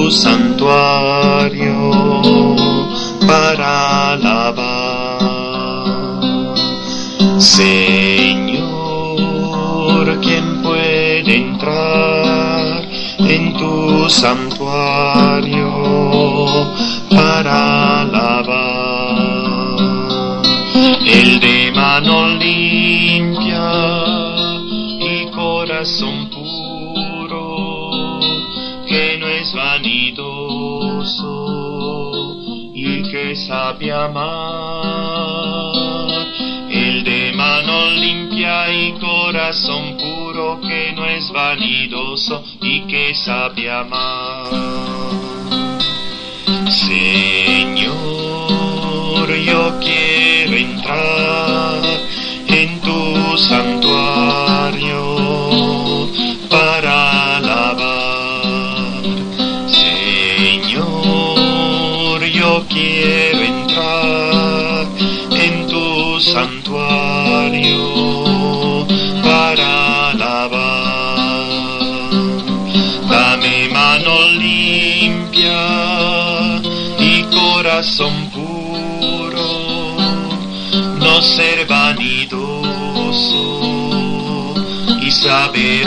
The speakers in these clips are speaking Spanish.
tu santuario para alabar. Señor, ¿quién puede entrar en tu santuario para alabar? El de mano limpia y corazón puro, que no es vanidoso y que sabe amar. El de mano limpia y corazón puro, que no es vanidoso y que sabe amar. Señor, yo quiero entrar en tu santuario para alabar. Señor, yo quiero entrar en tu santuario para alabar. Dame mano limpia y corazón puro, no ser vanidoso y saber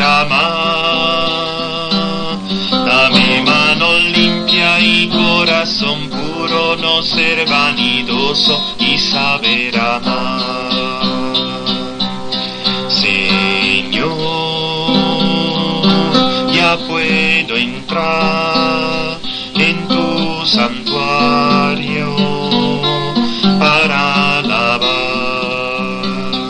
amar. Dame mano limpia y corazón puro, no ser vanidoso y saber amar. Señor, ya puedo entrar en tu santuario para alabar.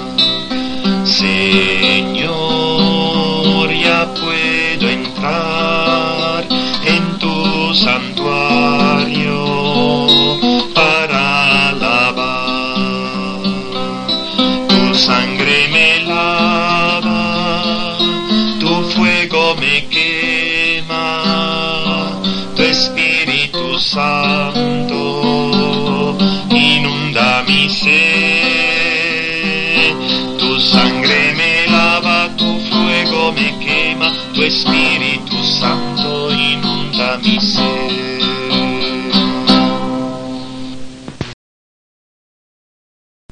Señor, ya puedo entrar en tu santuario para alabar. Tu sangre me lava, tu fuego me quema, tu Espíritu Santo inunda mi ser. Tu sangre me lava, tu fuego me quema, tu Espíritu Santo inunda mi ser.